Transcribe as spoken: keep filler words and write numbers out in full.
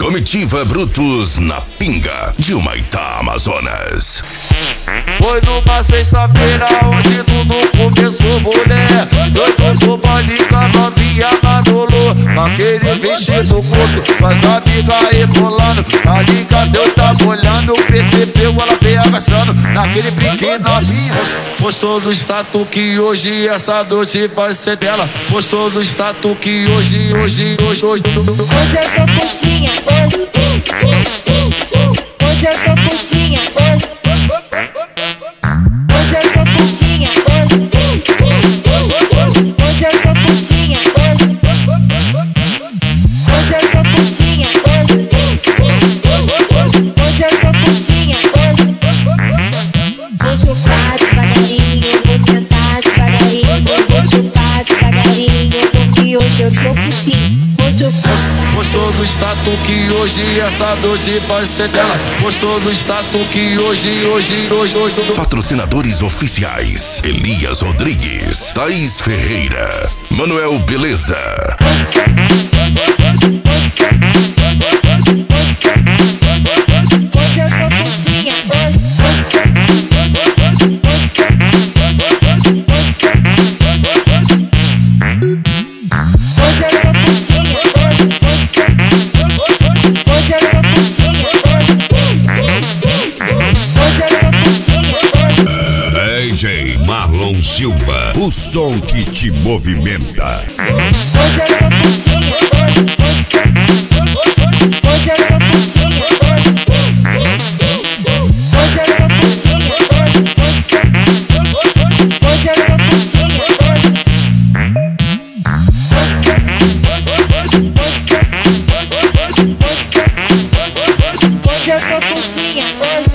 Comitiva Brutos na Pinga de Humaitá, Amazonas. Foi numa sexta-feira onde tudo começou, mulher. Doido do baile com a novinha Manolo, aquele vestido curto, faz a amiga rebolando. A liga deu tá molhando, percebeu ela bem agaçando. Naquele brinquinho novinho, postou no status que hoje essa noite vai ser dela. Postou no status que hoje, hoje, hoje, hoje. Hoje eu tô putinha, hoje, hoje eu tô putinha, hoje, hoje eu tô putinha, hoje, hoje eu tô putinha, hoje, hoje eu tô putinha, hoje, hoje eu tô putinha, hoje. Vou chupar devagarinho, vou sentar devagarinho, vou chupar devagarinho, porque hoje eu tô putinha. Postou no status que hoje essa noite vai ser dela. Postou no status que hoje, hoje, hoje, hoje. Patrocinadores oficiais: Elias Rodrigues, Thaís Ferreira, Manuel Beleza. Hoje eu tô putinha, D J Marlon Silva, o som que te movimenta. hoje eu tô putinha, hoje eu tô putinha, hoje eu tô putinha, hoje eu tô putinha, hoje eu tô putinha, hoje.